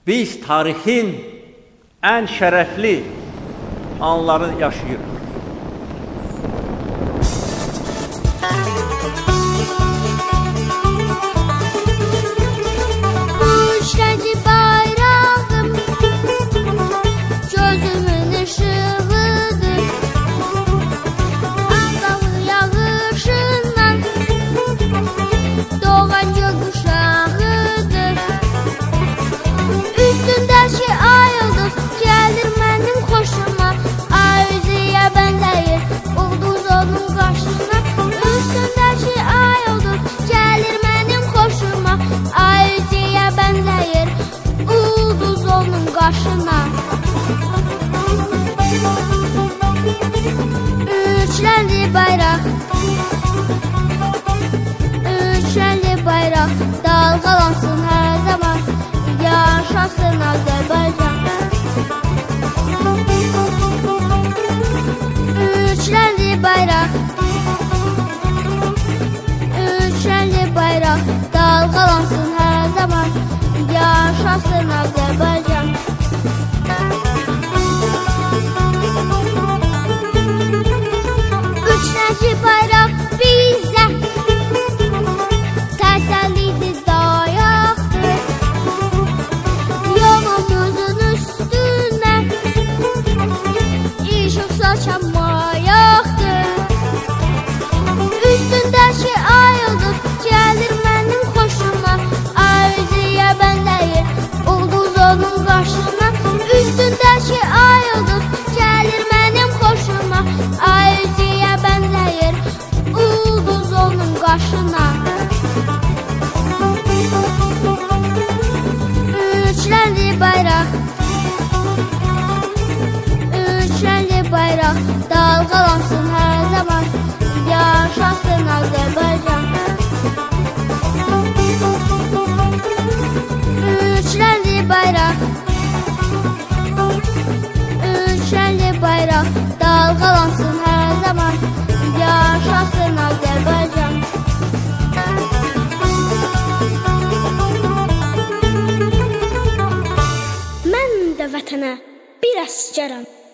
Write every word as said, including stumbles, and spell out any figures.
Biz tarixin ən şərəfli anları yaşayırıq. Üçrəngli bayrağım gözümün ışığıdır. Allah'ın yağışından doğan gökkuşağıdır. Üstündəki ay ulduz gəlir mənim xoşuma. Ay üzüyə bənzəyir ulduz onun qarşısına. Üstündəki ay ulduz gəlir mənim xoşuma. Ay üzüyə bənzəyir ulduz onun qarşısına. Üç rəngli bayraq, üç rəngli bayraq dalğalansın hər zaman. Yaşasın Azərbaycan. Üç rəngli bayraq, üç rəngli bayraq dalğalansın hər zaman. Yaşasın Azərbaycan. Üç rəngli bayraq bizə təsəllidir, dayaqdır. Yolumuzun üstünə işıq saçan mayaqdır. Üstündəki ay ulduz gəlir mənim xoşuma. Ay üzüyə bənzəyir ulduz onun qarşısına. Üstündəki ay ulduz gəlir mənim xoşuma. Ay üzüyə bənzəyir ulduz onun qarşısına. Üç rəngli bayraq, üç rəngli bayraq dalğalansın hər zaman. Yaşasın Azərbaycan. Üç rəngli bayraq, üç rəngli bayraq dalğalansın hər zaman. Yaşasın Azərbaycan. Mən də vətənə bir əsgərəm.